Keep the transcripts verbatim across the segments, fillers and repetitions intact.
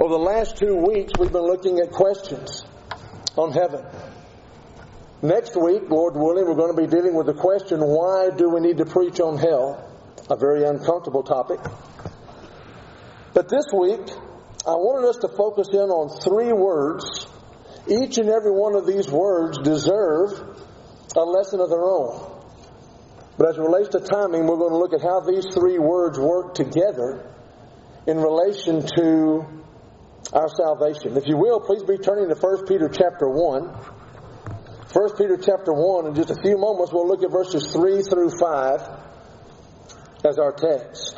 Over the last two weeks, we've been looking at questions on heaven. Next week, Lord willing, we're going to be dealing with the question, why do we need to preach on hell? A very uncomfortable topic. But this week, I wanted us to focus in on three words. Each and every one of these words deserve a lesson of their own. But as it relates to timing, we're going to look at how these three words work together in relation to our salvation. If you will, please be turning to First Peter chapter one. First Peter chapter one, in just a few moments, we'll look at verses three through five as our text.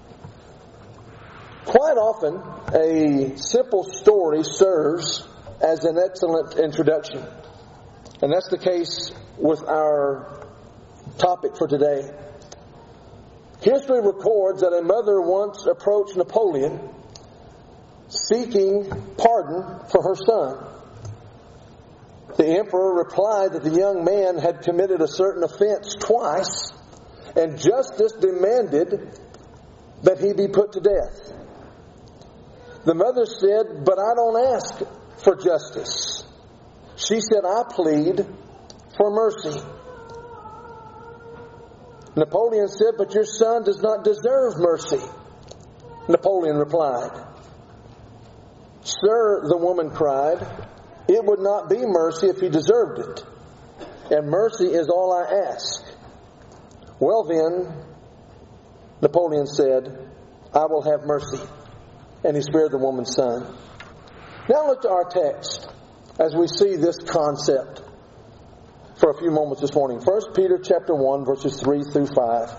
Quite often, a simple story serves as an excellent introduction. And that's the case with our topic for today. History records that a mother once approached Napoleon seeking pardon for her son. The emperor replied that the young man had committed a certain offense twice, and justice demanded that he be put to death. The mother said, "But I don't ask for justice." She said, "I plead for mercy." Napoleon said, "But your son does not deserve mercy." Napoleon replied, "Sir," the woman cried, "it would not be mercy if he deserved it. And mercy is all I ask." "Well then," Napoleon said, "I will have mercy." And he spared the woman's son. Now look to our text as we see this concept for a few moments this morning. First Peter chapter one, verses three through five.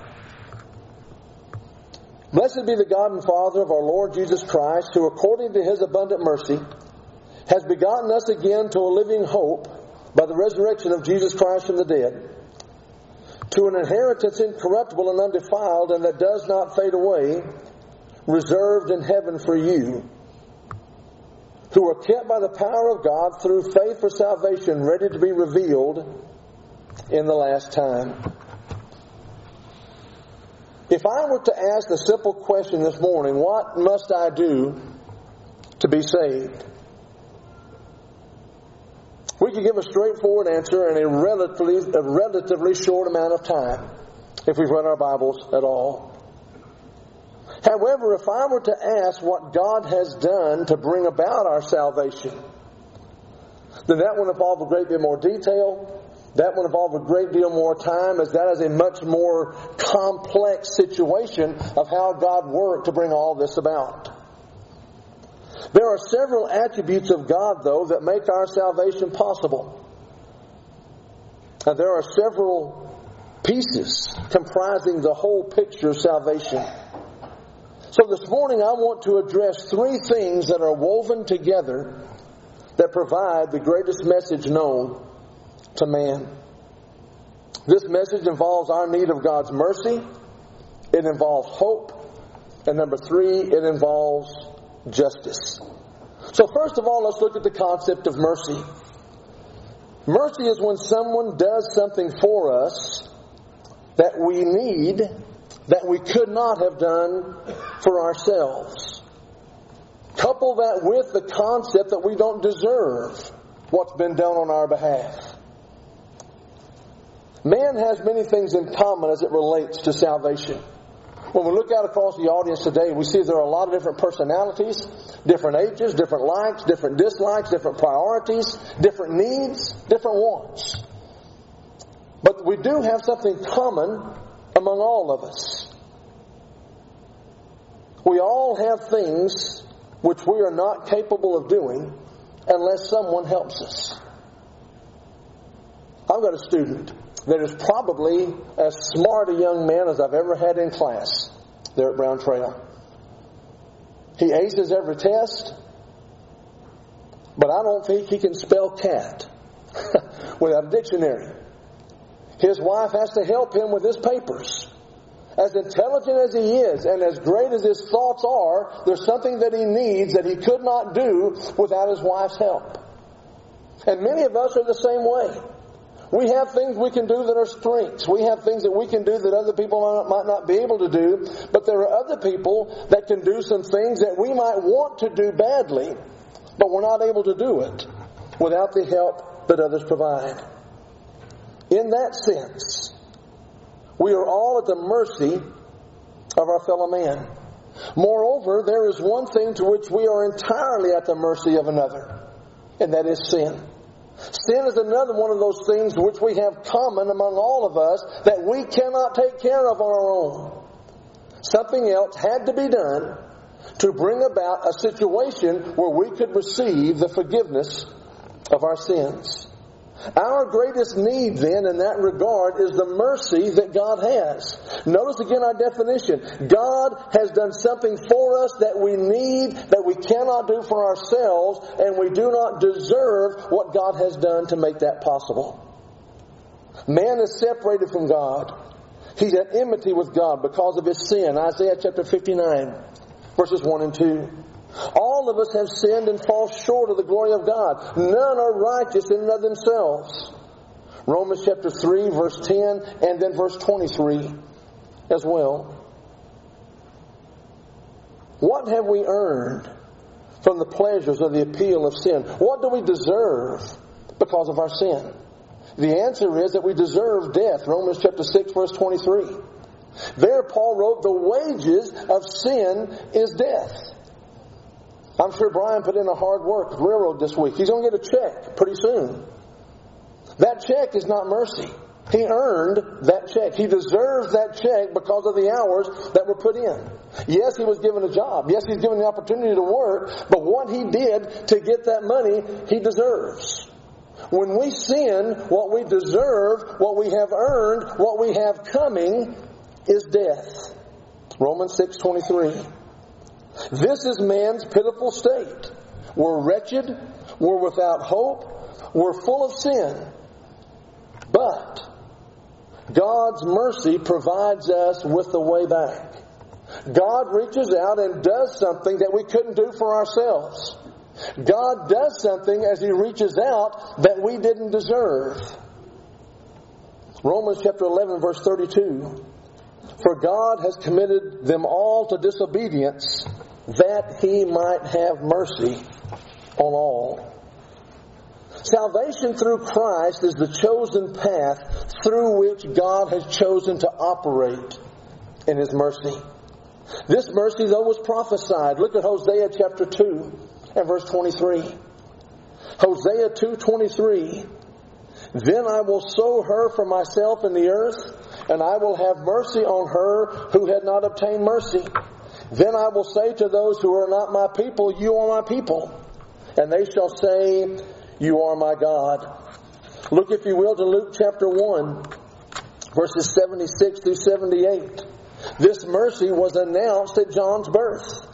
"Blessed be the God and Father of our Lord Jesus Christ, who according to His abundant mercy has begotten us again to a living hope by the resurrection of Jesus Christ from the dead, to an inheritance incorruptible and undefiled, and that does not fade away, reserved in heaven for you, who are kept by the power of God through faith for salvation, ready to be revealed in the last time." If I were to ask the simple question this morning, what must I do to be saved? We could give a straightforward answer in a relatively, a relatively short amount of time, if we've read our Bibles at all. However, if I were to ask what God has done to bring about our salvation, then that would involve a great deal more detail. That would involve a great deal more time, as that is a much more complex situation of how God worked to bring all this about. There are several attributes of God, though, that make our salvation possible. And there are several pieces comprising the whole picture of salvation. So this morning I want to address three things that are woven together that provide the greatest message known to man. This message involves our need of God's mercy. It involves hope. And number three, it involves justice. So first of all, let's look at the concept of mercy. Mercy is when someone does something for us that we need, that we could not have done for ourselves. Couple that with the concept that we don't deserve what's been done on our behalf. Man has many things in common as it relates to salvation. When we look out across the audience today, we see there are a lot of different personalities, different ages, different likes, different dislikes, different priorities, different needs, different wants. But we do have something common among all of us. We all have things which we are not capable of doing unless someone helps us. I've got a student that is probably as smart a young man as I've ever had in class there at Brown Trail. He aces every test, but I don't think he can spell cat without a dictionary. His wife has to help him with his papers. As intelligent as he is and as great as his thoughts are, there's something that he needs that he could not do without his wife's help. And many of us are the same way. We have things we can do that are strengths. We have things that we can do that other people might not be able to do. But there are other people that can do some things that we might want to do badly, but we're not able to do it without the help that others provide. In that sense, we are all at the mercy of our fellow man. Moreover, there is one thing to which we are entirely at the mercy of another, and that is sin. Sin is another one of those things which we have common among all of us that we cannot take care of on our own. Something else had to be done to bring about a situation where we could receive the forgiveness of our sins. Our greatest need then in that regard is the mercy that God has. Notice again our definition. God has done something for us that we need, that we cannot do for ourselves, and we do not deserve what God has done to make that possible. Man is separated from God. He's at enmity with God because of his sin. Isaiah chapter fifty-nine, verses one and two. All of us have sinned and fall short of the glory of God. None are righteous in and of themselves. Romans chapter three, verse ten, and then verse twenty-three as well. What have we earned from the pleasures of the appeal of sin? What do we deserve because of our sin? The answer is that we deserve death. Romans chapter six, verse twenty-three. There Paul wrote, the wages of sin is death. I'm sure Brian put in a hard work railroad this week. He's going to get a check pretty soon. That check is not mercy. He earned that check. He deserves that check because of the hours that were put in. Yes, he was given a job. Yes, he's given the opportunity to work. But what he did to get that money, he deserves. When we sin, what we deserve, what we have earned, what we have coming is death. Romans six twenty-three. This is man's pitiful state. We're wretched. We're without hope. We're full of sin. But God's mercy provides us with the way back. God reaches out and does something that we couldn't do for ourselves. God does something as He reaches out that we didn't deserve. Romans chapter eleven, verse thirty-two. For God has committed them all to disobedience, that He might have mercy on all. Salvation through Christ is the chosen path through which God has chosen to operate in His mercy. This mercy, though, was prophesied. Look at Hosea chapter two and verse twenty-three. Hosea two twenty-three. Then I will sow her for myself in the earth, and I will have mercy on her who had not obtained mercy. Then I will say to those who are not my people, you are my people. And they shall say, you are my God. Look, if you will, to Luke chapter one, verses seventy-six through seventy-eight. This mercy was announced at John's birth.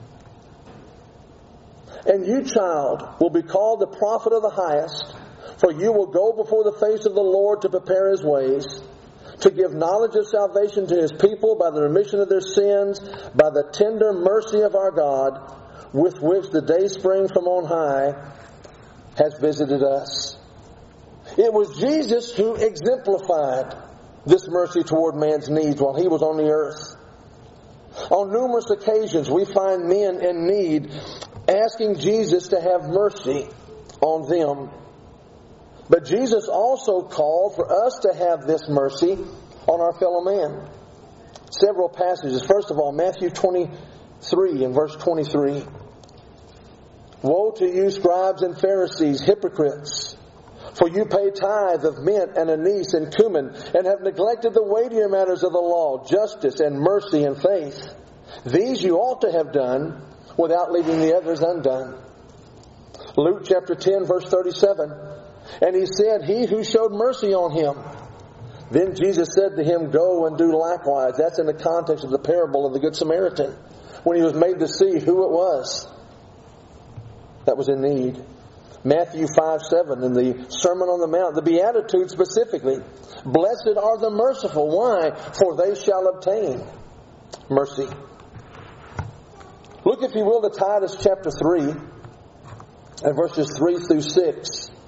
And you, child, will be called the prophet of the highest, for you will go before the face of the Lord to prepare His ways, to give knowledge of salvation to His people by the remission of their sins, by the tender mercy of our God, with which the dayspring from on high has visited us. It was Jesus who exemplified this mercy toward man's needs while He was on the earth. On numerous occasions we find men in need asking Jesus to have mercy on them. But Jesus also called for us to have this mercy on our fellow man. Several passages. First of all, Matthew twenty-three and verse twenty-three. Woe to you, scribes and Pharisees, hypocrites! For you pay tithe of mint and anise and cumin, and have neglected the weightier matters of the law, justice and mercy and faith. These you ought to have done, without leaving the others undone. Luke chapter ten, verse thirty-seven. And He said, he who showed mercy on him. Then Jesus said to him, go and do likewise. That's in the context of the parable of the Good Samaritan, when he was made to see who it was that was in need. Matthew five seven, in the Sermon on the Mount, the Beatitudes specifically. Blessed are the merciful. Why? For they shall obtain mercy. Look, if you will, to Titus chapter three and verses three through six.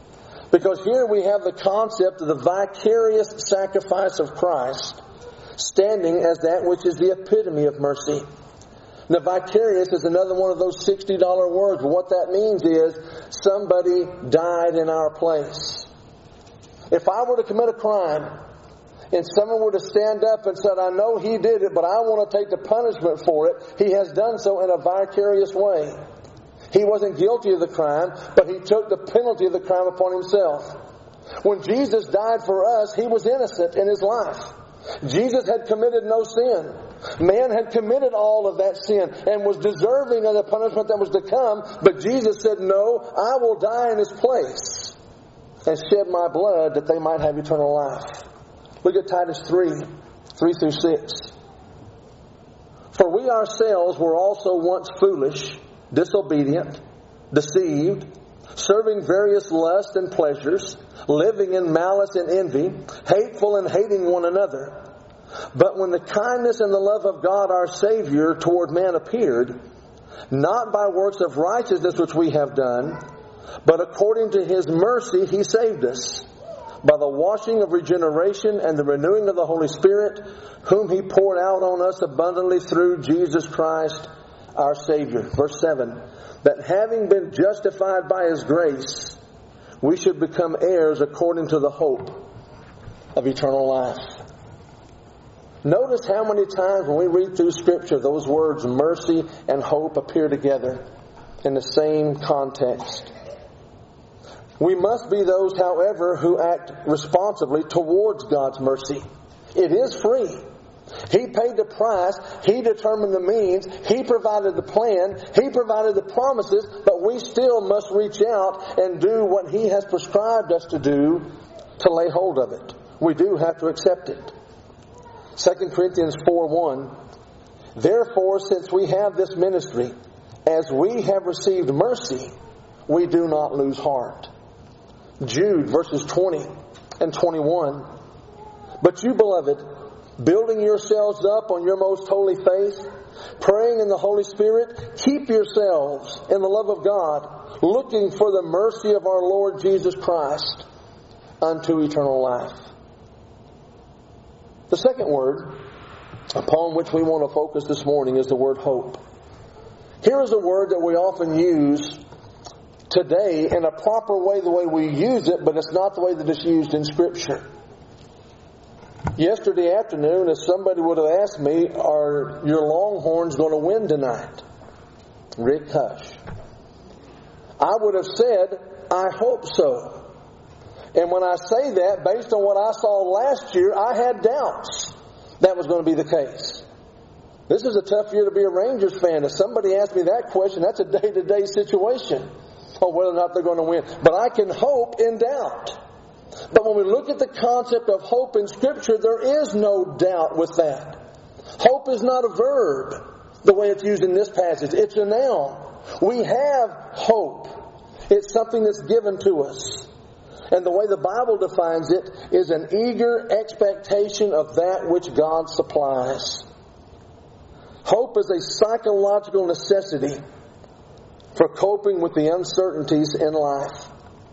Because here we have the concept of the vicarious sacrifice of Christ standing as that which is the epitome of mercy. Now, vicarious is another one of those sixty dollar words. But what that means is somebody died in our place. If I were to commit a crime and someone were to stand up and said, I know he did it, but I want to take the punishment for it, he has done so in a vicarious way. He wasn't guilty of the crime, but he took the penalty of the crime upon himself. When Jesus died for us, he was innocent in his life. Jesus had committed no sin. Man had committed all of that sin and was deserving of the punishment that was to come, but Jesus said, no, I will die in his place and shed my blood that they might have eternal life. Look at Titus three, three through six. For we ourselves were also once foolish, disobedient, deceived, serving various lusts and pleasures, living in malice and envy, hateful and hating one another. But when the kindness and the love of God our Savior toward man appeared, not by works of righteousness which we have done, but according to His mercy He saved us, by the washing of regeneration and the renewing of the Holy Spirit, whom He poured out on us abundantly through Jesus Christ our Savior. Verse seven, that having been justified by His grace, we should become heirs according to the hope of eternal life. Notice how many times when we read through Scripture, those words mercy and hope appear together in the same context. We must be those, however, who act responsibly towards God's mercy. It is free. He paid the price. He determined the means. He provided the plan. He provided the promises. But we still must reach out and do what He has prescribed us to do to lay hold of it. We do have to accept it. Second Corinthians four one, therefore, since we have this ministry, as we have received mercy, we do not lose heart. Jude verses twenty and twenty-one, but you, beloved, building yourselves up on your most holy faith, praying in the Holy Spirit, keep yourselves in the love of God, looking for the mercy of our Lord Jesus Christ unto eternal life. The second word upon which we want to focus this morning is the word hope. Here is a word that we often use today in a proper way, the way we use it, but it's not the way that it's used in Scripture. Yesterday afternoon, if somebody would have asked me, are your Longhorns going to win tonight? Rick, hush. I would have said, I hope so. And when I say that, based on what I saw last year, I had doubts that was going to be the case. This is a tough year to be a Rangers fan. If somebody asked me that question, that's a day-to-day situation on whether or not they're going to win. But I can hope in doubt. But when we look at the concept of hope in Scripture, there is no doubt with that. Hope is not a verb, the way it's used in this passage. It's a noun. We have hope. It's something that's given to us. And the way the Bible defines it is an eager expectation of that which God supplies. Hope is a psychological necessity for coping with the uncertainties in life.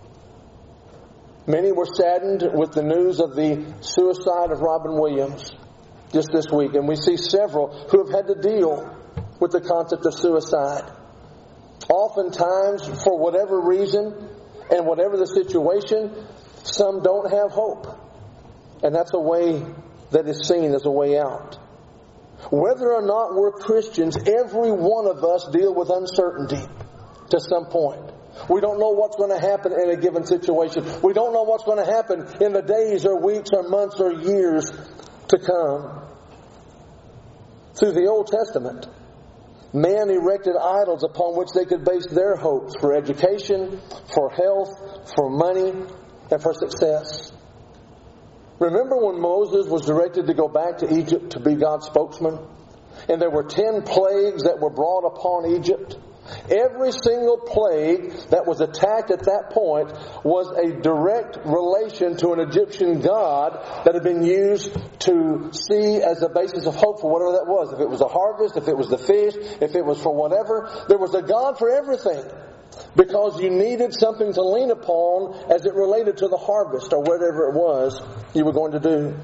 Many were saddened with the news of the suicide of Robin Williams just this week. And we see several who have had to deal with the concept of suicide. Oftentimes, for whatever reason, and whatever the situation, some don't have hope. And that's a way that is seen as a way out. Whether or not we're Christians, every one of us deal with uncertainty to some point. We don't know what's going to happen in a given situation. We don't know what's going to happen in the days or weeks or months or years to come. Through the Old Testament, man erected idols upon which they could base their hopes for education, for health, for money, and for success. Remember when Moses was directed to go back to Egypt to be God's spokesman? And there were ten plagues that were brought upon Egypt. Every single plague that was attacked at that point was a direct relation to an Egyptian god that had been used to see as a basis of hope for whatever that was. If it was a harvest, if it was the fish, if it was for whatever, there was a god for everything. because you needed something to lean upon as it related to the harvest or whatever it was you were going to do.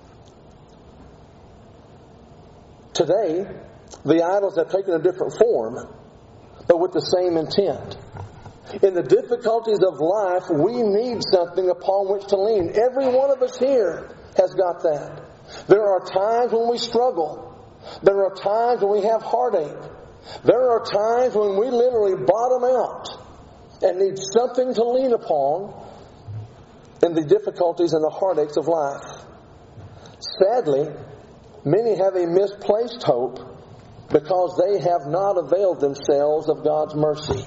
Today, the idols have taken a different form, but with the same intent. In the difficulties of life, we need something upon which to lean. Every one of us here has got that. There are times when we struggle. There are times when we have heartache. There are times when we literally bottom out and need something to lean upon in the difficulties and the heartaches of life. Sadly, many have a misplaced hope because they have not availed themselves of God's mercy.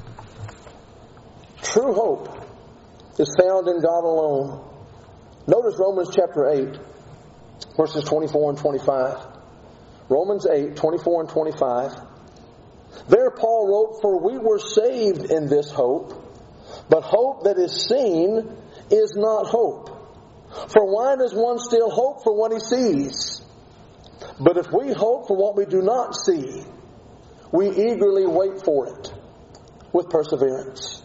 True hope is found in God alone. Notice Romans chapter eight, verses twenty-four and twenty-five. Romans eight, twenty-four and twenty-five. There Paul wrote, "For we were saved in this hope, but hope that is seen is not hope. For why does one still hope for what he sees? But if we hope for what we do not see, we eagerly wait for it with perseverance."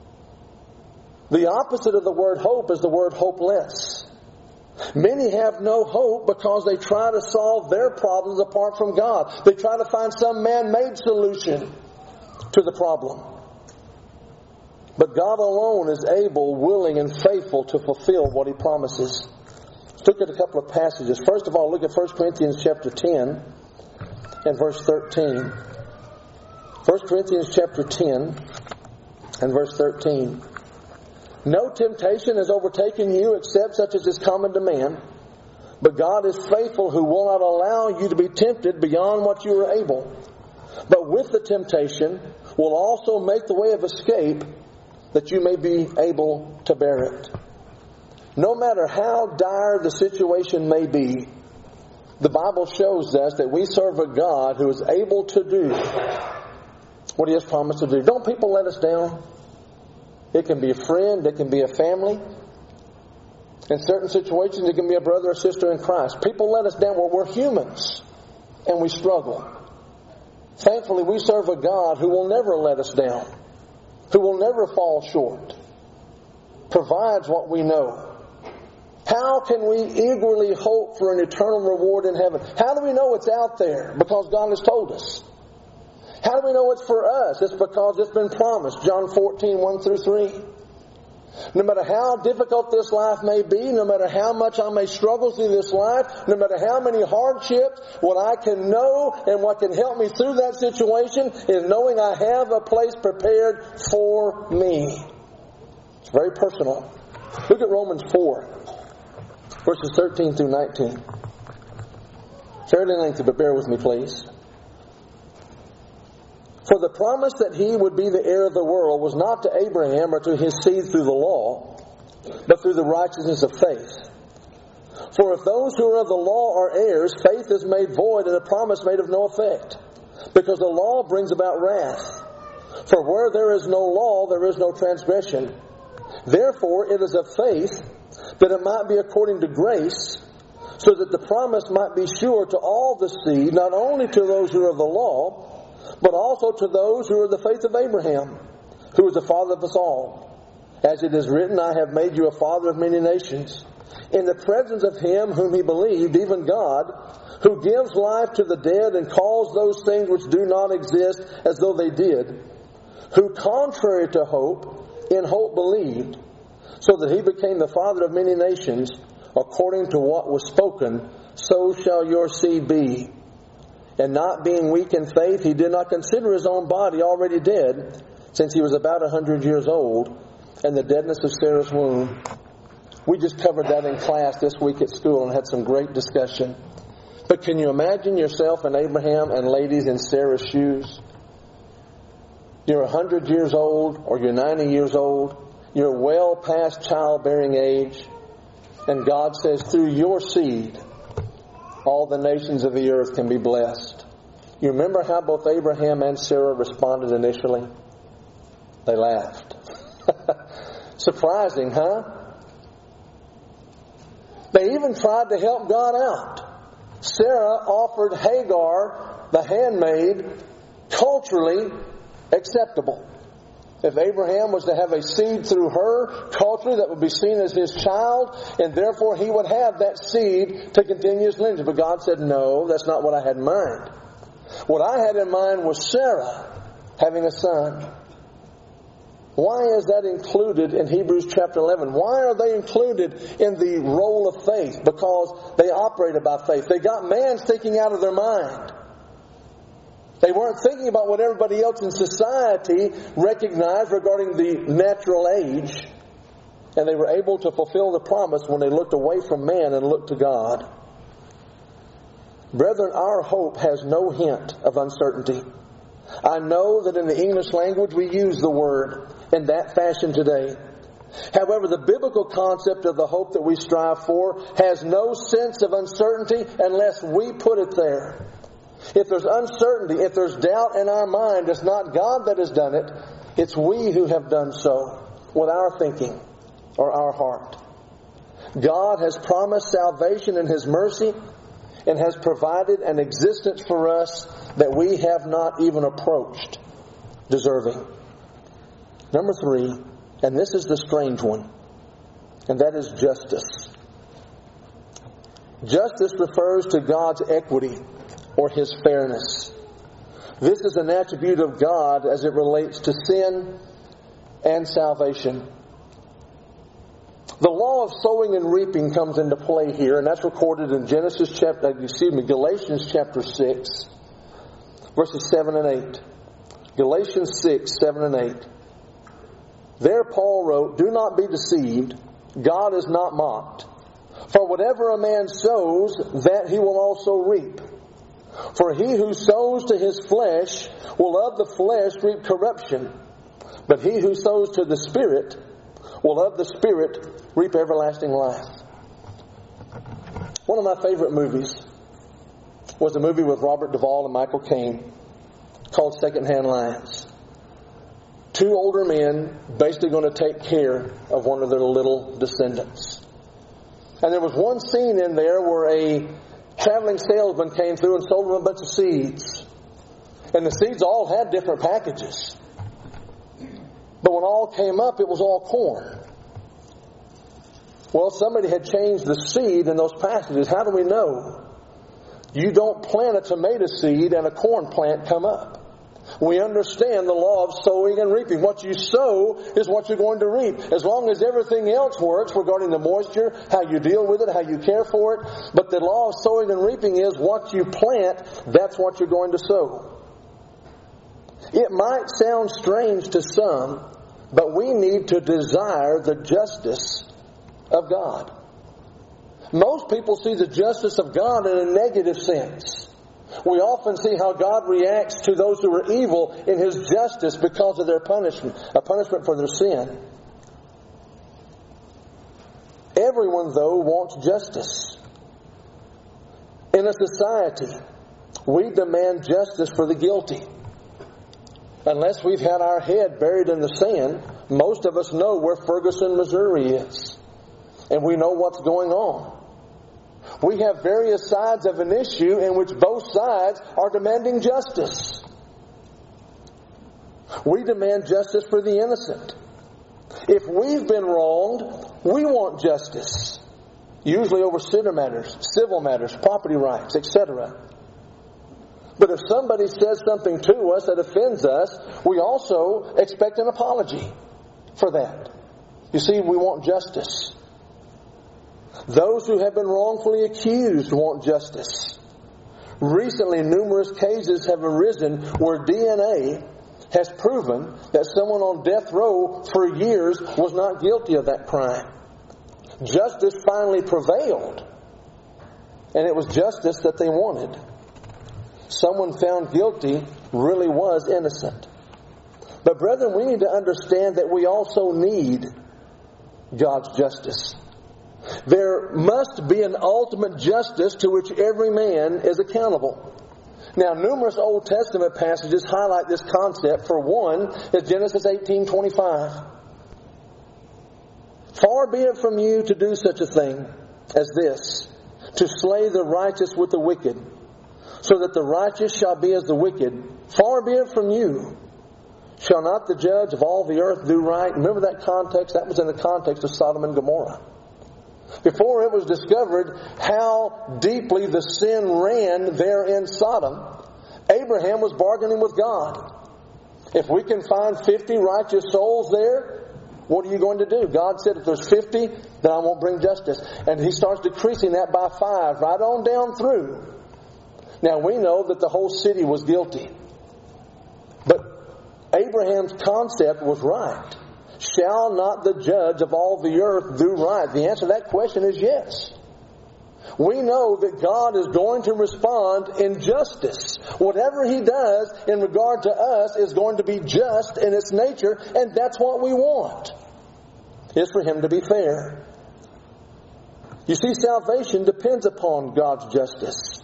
The opposite of the word hope is the word hopeless. Many have no hope because they try to solve their problems apart from God. They try to find some man-made solution to the problem. But God alone is able, willing, and faithful to fulfill what He promises. Let's look at a couple of passages. First of all, look at First Corinthians chapter ten and verse thirteen. First Corinthians chapter ten and verse thirteen. "No temptation has overtaken you except such as is common to man. But God is faithful, who will not allow you to be tempted beyond what you are able. But with the temptation will also make the way of escape, that you may be able to bear it." No matter how dire the situation may be, the Bible shows us that we serve a God who is able to do what He has promised to do. Don't people let us down? It can be a friend, it can be a family. In certain situations, it can be a brother or sister in Christ. People let us down. Well, we're humans, and we struggle. Thankfully, we serve a God who will never let us down, who will never fall short, provides what we know. How can we eagerly hope for an eternal reward in heaven? How do we know it's out there? Because God has told us. How do we know it's for us? It's because it's been promised. John fourteen, one through three. No matter how difficult this life may be, no matter how much I may struggle through this life, no matter how many hardships, what I can know and what can help me through that situation is knowing I have a place prepared for me. It's very personal. Look at Romans four, verses thirteen through nineteen. Fairly lengthy, but bear with me, please. "For the promise that he would be the heir of the world was not to Abraham or to his seed through the law, but through the righteousness of faith. For if those who are of the law are heirs, faith is made void and the promise made of no effect, because the law brings about wrath. For where there is no law, there is no transgression. Therefore it is of faith, that it might be according to grace, so that the promise might be sure to all the seed, not only to those who are of the law, but also to those who are the faith of Abraham, who is the father of us all. As it is written, I have made you a father of many nations, in the presence of him whom he believed, even God, who gives life to the dead and calls those things which do not exist as though they did, who contrary to hope, in hope believed, so that he became the father of many nations, according to what was spoken, so shall your seed be. And not being weak in faith, he did not consider his own body already dead, since he was about a hundred years old, and the deadness of Sarah's womb." We just covered that in class this week at school and had some great discussion. But can you imagine yourself and Abraham and ladies in Sarah's shoes? You're a hundred years old, or you're ninety years old. You're well past childbearing age. And God says, through your seed, all the nations of the earth can be blessed. You remember how both Abraham and Sarah responded initially? They laughed. Surprising, huh? They even tried to help God out. Sarah offered Hagar, the handmaid, culturally acceptable. If Abraham was to have a seed through her culturally that would be seen as his child, and therefore he would have that seed to continue his lineage. But God said, no, that's not what I had in mind. What I had in mind was Sarah having a son. Why is that included in Hebrews chapter eleven? Why are they included in the role of faith? Because they operated by faith. They got man thinking out of their mind. They weren't thinking about what everybody else in society recognized regarding the natural age. And they were able to fulfill the promise when they looked away from man and looked to God. Brethren, our hope has no hint of uncertainty. I know that in the English language we use the word in that fashion today. However, the biblical concept of the hope that we strive for has no sense of uncertainty unless we put it there. If there's uncertainty, if there's doubt in our mind, it's not God that has done it. It's we who have done so with our thinking or our heart. God has promised salvation in His mercy and has provided an existence for us that we have not even approached deserving. Number three, and this is the strange one, and that is justice. Justice refers to God's equity or His fairness. This is an attribute of God as it relates to sin and salvation. The law of sowing and reaping comes into play here, and that's recorded in Genesis chapter, excuse me, Galatians chapter six, verses seven and eight. Galatians six, seven and eight. There Paul wrote, "Do not be deceived, God is not mocked. For whatever a man sows, that he will also reap. For he who sows to his flesh will of the flesh reap corruption, but he who sows to the Spirit will of the Spirit reap everlasting life." One of my favorite movies was a movie with Robert Duvall and Michael Caine called Secondhand Lions. Two older men basically going to take care of one of their little descendants. And there was one scene in there where a traveling salesman came through and sold them a bunch of seeds. And the seeds all had different packages. But when all came up, it was all corn. Well, somebody had changed the seed in those packages. How do we know? You don't plant a tomato seed and a corn plant come up. We understand the law of sowing and reaping. What you sow is what you're going to reap. As long as everything else works regarding the moisture, how you deal with it, how you care for it. But the law of sowing and reaping is what you plant, that's what you're going to sow. It might sound strange to some, but we need to desire the justice of God. Most people see the justice of God in a negative sense. We often see how God reacts to those who are evil in His justice because of their punishment, a punishment for their sin. Everyone, though, wants justice. In a society, we demand justice for the guilty. Unless we've had our head buried in the sand, most of us know where Ferguson, Missouri is. And we know what's going on. We have various sides of an issue in which both sides are demanding justice. We demand justice for the innocent. If we've been wronged, we want justice. Usually over civil matters, civil matters, property rights, et cetera. But if somebody says something to us that offends us, we also expect an apology for that. You see, we want justice. Those who have been wrongfully accused want justice. Recently, numerous cases have arisen where D N A has proven that someone on death row for years was not guilty of that crime. Justice finally prevailed, and it was justice that they wanted. Someone found guilty really was innocent. But brethren, we need to understand that we also need God's justice. There must be an ultimate justice to which every man is accountable. Now, numerous Old Testament passages highlight this concept. For one, is Genesis eighteen twenty-five. "Far be it from you to do such a thing as this, to slay the righteous with the wicked, so that the righteous shall be as the wicked. Far be it from you. Shall not the judge of all the earth do right? Remember that context? That was in the context of Sodom and Gomorrah. Before it was discovered how deeply the sin ran there in Sodom, Abraham was bargaining with God. If we can find fifty righteous souls there, what are you going to do? God said, if there's fifty, then I won't bring justice. And He starts decreasing that by five, right on down through. Now we know that the whole city was guilty. But Abraham's concept was right. Shall not the judge of all the earth do right? The answer to that question is yes. We know that God is going to respond in justice. Whatever He does in regard to us is going to be just in its nature, and that's what we want, is for Him to be fair. You see, salvation depends upon God's justice.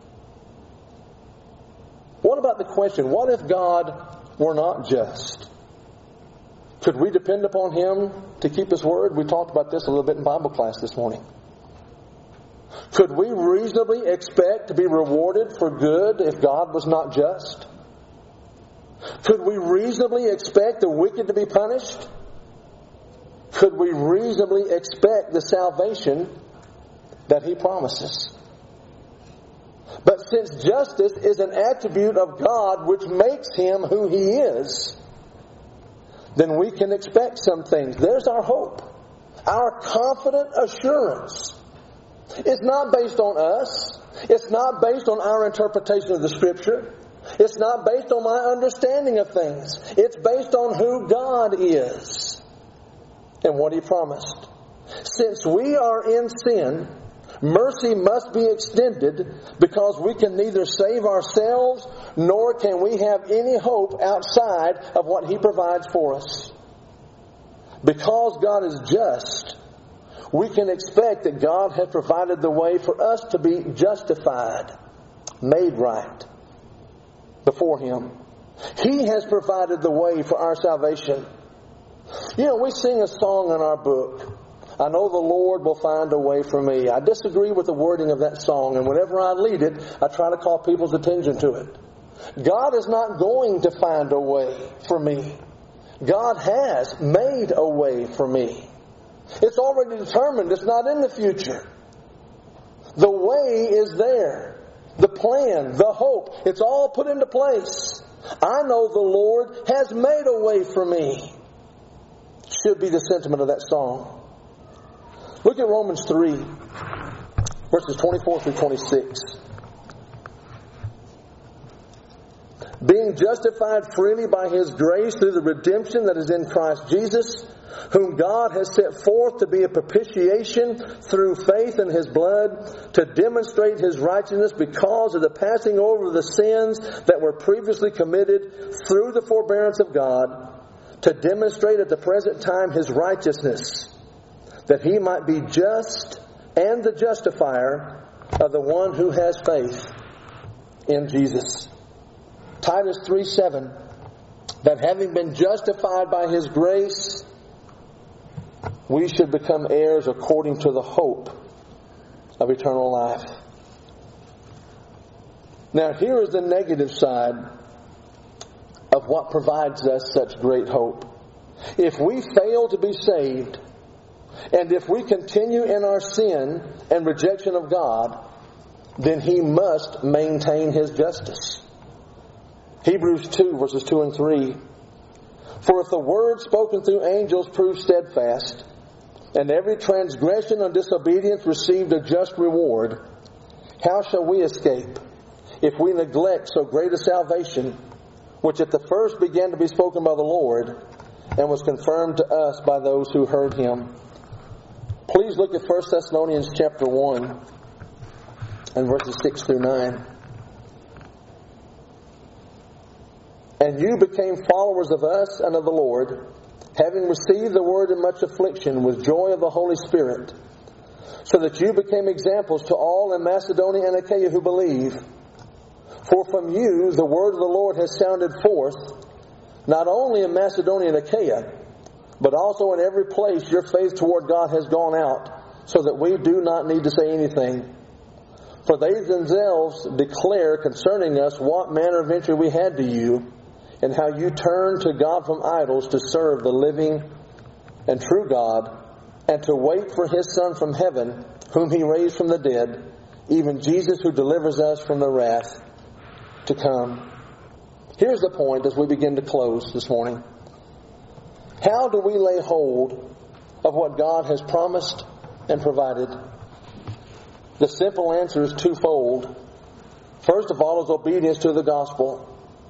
What about the question, what if God were not just? Could we depend upon Him to keep His word? We talked about this a little bit in Bible class this morning. Could we reasonably expect to be rewarded for good if God was not just? Could we reasonably expect the wicked to be punished? Could we reasonably expect the salvation that He promises? But since justice is an attribute of God which makes Him who He is, then we can expect some things. There's our hope. Our confident assurance. It's not based on us. It's not based on our interpretation of the Scripture. It's not based on my understanding of things. It's based on who God is and what He promised. Since we are in sin, mercy must be extended because we can neither save ourselves nor can we have any hope outside of what He provides for us. Because God is just, we can expect that God has provided the way for us to be justified, made right before Him. He has provided the way for our salvation. You know, we sing a song in our book, I know the Lord will find a way for me. I disagree with the wording of that song, and whenever I lead it, I try to call people's attention to it. God is not going to find a way for me. God has made a way for me. It's already determined. It's not in the future. The way is there. The plan, the hope, it's all put into place. I know the Lord has made a way for me. Should be the sentiment of that song. Look at Romans three, verses twenty-four through twenty-six. Being justified freely by His grace through the redemption that is in Christ Jesus, whom God has set forth to be a propitiation through faith in His blood, to demonstrate His righteousness because of the passing over of the sins that were previously committed through the forbearance of God, to demonstrate at the present time His righteousness, that He might be just and the justifier of the one who has faith in Jesus. Titus three seven, that having been justified by His grace, we should become heirs according to the hope of eternal life. Now here is the negative side of what provides us such great hope. If we fail to be saved, and if we continue in our sin and rejection of God, then He must maintain His justice. Hebrews two, verses two and three. For if the word spoken through angels proved steadfast, and every transgression and disobedience received a just reward, how shall we escape if we neglect so great a salvation, which at the first began to be spoken by the Lord, and was confirmed to us by those who heard Him? Please look at First Thessalonians chapter one and verses six through nine. And you became followers of us and of the Lord, having received the word in much affliction with joy of the Holy Spirit, so that you became examples to all in Macedonia and Achaia who believe. For from you the word of the Lord has sounded forth, not only in Macedonia and Achaia, but also in every place your faith toward God has gone out, so that we do not need to say anything. For they themselves declare concerning us what manner of entry we had to you, and how you turn to God from idols to serve the living and true God, and to wait for His Son from heaven, whom He raised from the dead, even Jesus, who delivers us from the wrath to come. Here's the point as we begin to close this morning. How do we lay hold of what God has promised and provided? The simple answer is twofold. First of all is obedience to the gospel.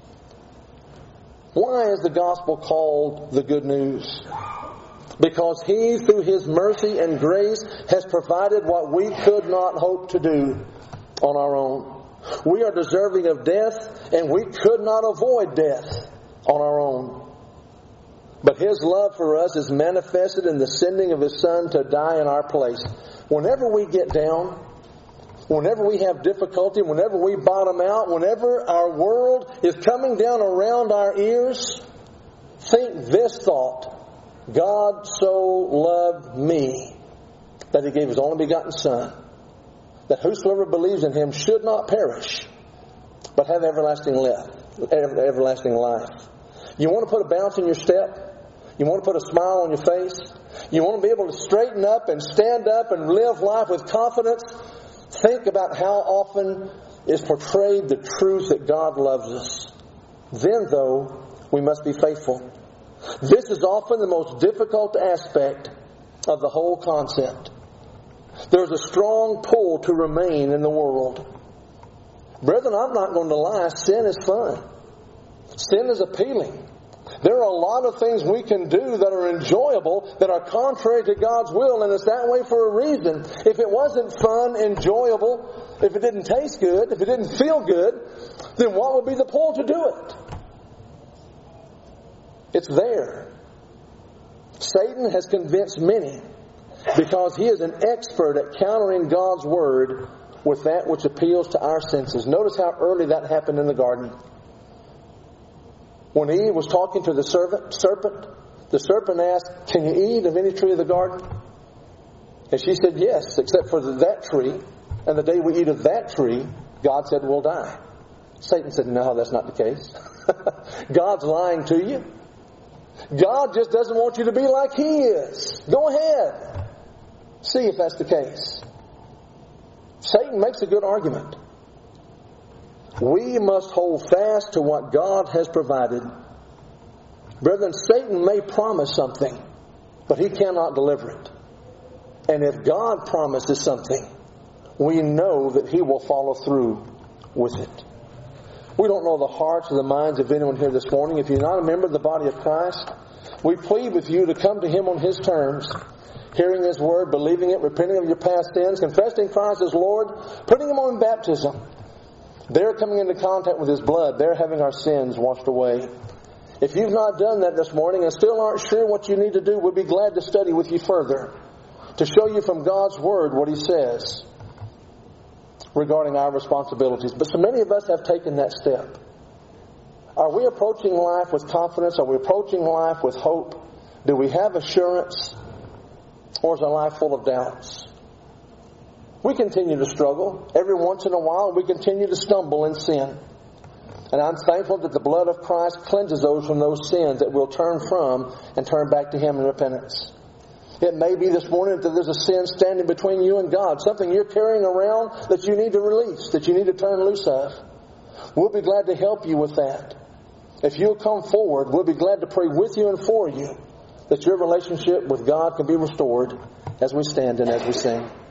Why is the gospel called the good news? Because He, through His mercy and grace, has provided what we could not hope to do on our own. We are deserving of death, and we could not avoid death on our own. But His love for us is manifested in the sending of His Son to die in our place. Whenever we get down, whenever we have difficulty, whenever we bottom out, whenever our world is coming down around our ears, think this thought: God so loved me that He gave His only begotten Son, that whosoever believes in Him should not perish, but have everlasting life. Everlasting life. You want to put a bounce in your step? You want to put a smile on your face? You want to be able to straighten up and stand up and live life with confidence? Think about how often is portrayed the truth that God loves us. Then, though, we must be faithful. This is often the most difficult aspect of the whole concept. There's a strong pull to remain in the world. Brethren, I'm not going to lie. Sin is fun. Sin is appealing. There are a lot of things we can do that are enjoyable, that are contrary to God's will, and it's that way for a reason. If it wasn't fun, enjoyable, if it didn't taste good, if it didn't feel good, then what would be the pull to do it? It's there. Satan has convinced many because he is an expert at countering God's Word with that which appeals to our senses. Notice how early that happened in the garden. When Eve was talking to the serpent, serpent, the serpent asked, "Can you eat of any tree of the garden?" And she said, "Yes, except for that tree. And the day we eat of that tree, God said we'll die." Satan said, "No, that's not the case. God's lying to you. God just doesn't want you to be like He is. Go ahead. See if that's the case." Satan makes a good argument. We must hold fast to what God has provided. Brethren, Satan may promise something, but he cannot deliver it. And if God promises something, we know that He will follow through with it. We don't know the hearts or the minds of anyone here this morning. If you're not a member of the body of Christ, we plead with you to come to Him on His terms, hearing His Word, believing it, repenting of your past sins, confessing Christ as Lord, putting Him on baptism. They're coming into contact with His blood. They're having our sins washed away. If you've not done that this morning and still aren't sure what you need to do, we'll be glad to study with you further, to show you from God's Word what He says regarding our responsibilities. But so many of us have taken that step. Are we approaching life with confidence? Are we approaching life with hope? Do we have assurance? Or is our life full of doubts? We continue to struggle. Every once in a while, we continue to stumble in sin. And I'm thankful that the blood of Christ cleanses those from those sins that we'll turn from and turn back to Him in repentance. It may be this morning that there's a sin standing between you and God, something you're carrying around that you need to release, that you need to turn loose of. We'll be glad to help you with that. If you'll come forward, we'll be glad to pray with you and for you that your relationship with God can be restored as we stand and as we sing.